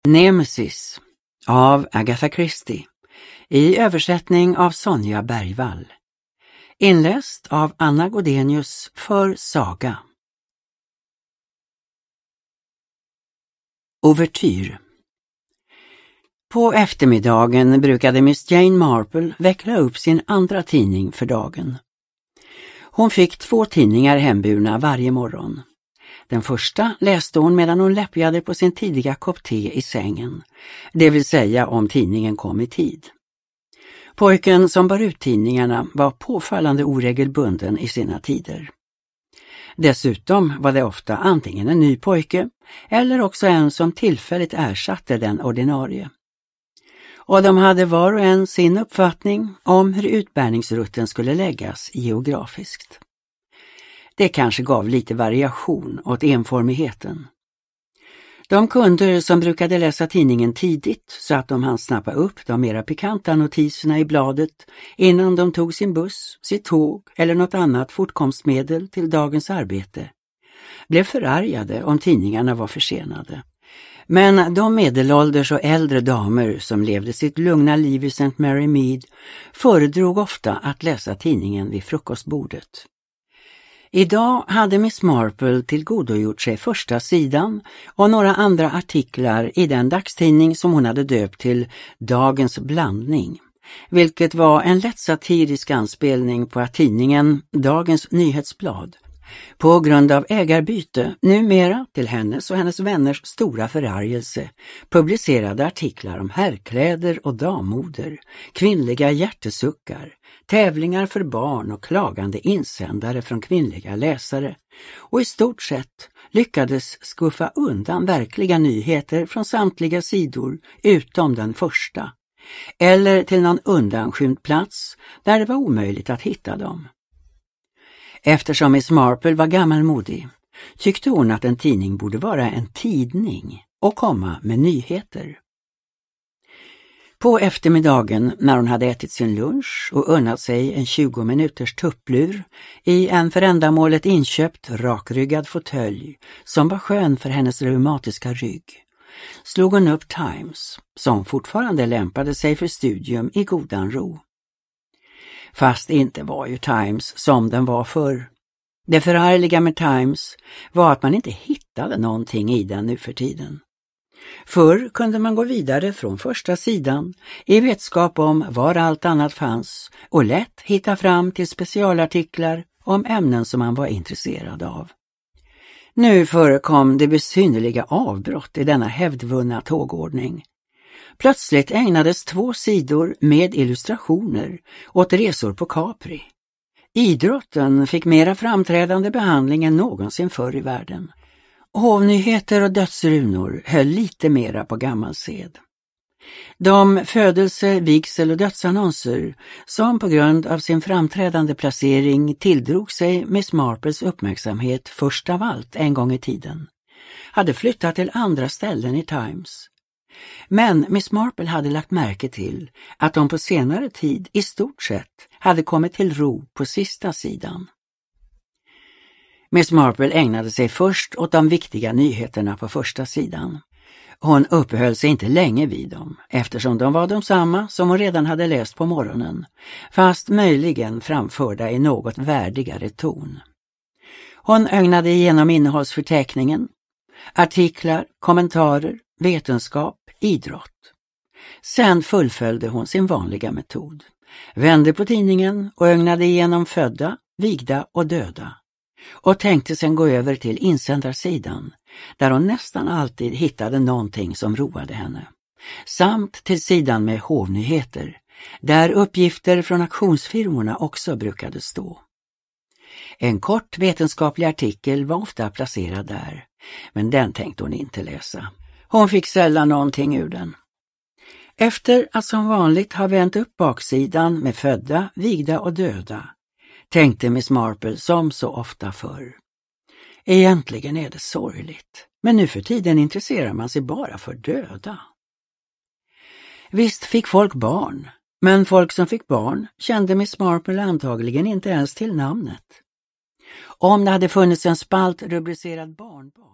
Nemesis av Agatha Christie i översättning av Sonja Bergvall. Inläst av Anna Godenius för Saga. Ouvertyr. På eftermiddagen brukade Miss Jane Marple veckla upp sin andra tidning för dagen. Hon fick 2 tidningar hemburna varje morgon. Den första läste hon medan hon läppjade på sin tidiga kopp te i sängen, det vill säga om tidningen kom i tid. Pojken som bar ut tidningarna var påfallande oregelbunden i sina tider. Dessutom var det ofta antingen en ny pojke eller också en som tillfälligt ersatte den ordinarie. Och de hade var och en sin uppfattning om hur utbärningsrutten skulle läggas geografiskt. Det kanske gav lite variation åt enformigheten. De kunder som brukade läsa tidningen tidigt så att de hann snappa upp de mera pikanta notiserna i bladet innan de tog sin buss, sitt tåg eller något annat fortkomstmedel till dagens arbete, blev förargade om tidningarna var försenade. Men de medelålders och äldre damer som levde sitt lugna liv i St. Mary Mead föredrog ofta att läsa tidningen vid frukostbordet. Idag hade Miss Marple tillgodogjort sig första sidan och några andra artiklar i den dagstidning som hon hade döpt till Dagens blandning, vilket var en lätt satirisk anspelning på att tidningen Dagens nyhetsblad på grund av ägarbyte, numera till hennes och hennes vänners stora förargelse, publicerade artiklar om herrkläder och dammoder, kvinnliga hjärtesuckar, tävlingar för barn och klagande insändare från kvinnliga läsare, och i stort sett lyckades skuffa undan verkliga nyheter från samtliga sidor utom den första, eller till någon undanskymd plats där det var omöjligt att hitta dem. Eftersom Miss Marple var gammalmodig tyckte hon att en tidning borde vara en tidning och komma med nyheter. På eftermiddagen när hon hade ätit sin lunch och unnat sig en 20 minuters tupplur i en för ändamålet inköpt rakryggad fåtölj som var skön för hennes reumatiska rygg, slog hon upp Times som fortfarande lämpade sig för studium i godan ro. Fast inte var ju Times som den var förr. Det förargliga med Times var att man inte hittade någonting i den nu för tiden. Förr kunde man gå vidare från första sidan i vetskap om var allt annat fanns och lätt hitta fram till specialartiklar om ämnen som man var intresserad av. Nu förekom det besynnerliga avbrott i denna hävdvunna tågordning. Plötsligt ägnades 2 sidor med illustrationer åt resor på Capri. Idrotten fick mera framträdande behandling än någonsin förr i världen. Hovnyheter och dödsrunor höll lite mera på gammal sed. De födelse-, vigsel- och dödsannonser som på grund av sin framträdande placering tilldrog sig Miss Marples uppmärksamhet först av allt en gång i tiden, hade flyttat till andra ställen i Times. Men Miss Marple hade lagt märke till att de på senare tid i stort sett hade kommit till ro på sista sidan. Miss Marple ägnade sig först åt de viktiga nyheterna på första sidan. Hon uppehöll sig inte länge vid dem, eftersom de var de samma som hon redan hade läst på morgonen, fast möjligen framförda i något värdigare ton. Hon ögnade igenom innehållsförteckningen, artiklar, kommentarer, vetenskap, idrott. Sen fullföljde hon sin vanliga metod, vände på tidningen och ögnade igenom födda, vigda och döda, och tänkte sen gå över till insändarsidan, där hon nästan alltid hittade någonting som roade henne, samt till sidan med hovnyheter, där uppgifter från auktionsfirmorna också brukade stå. En kort vetenskaplig artikel var ofta placerad där, men den tänkte hon inte läsa. Hon fick sällan någonting ur den. Efter att som vanligt ha vänt upp baksidan med födda, vigda och döda, tänkte Miss Marple som så ofta förr. Egentligen är det sorgligt, men nu för tiden intresserar man sig bara för döda. Visst fick folk barn, men folk som fick barn kände Miss Marple antagligen inte ens till namnet. Om det hade funnits en spalt rubricerad barnbarn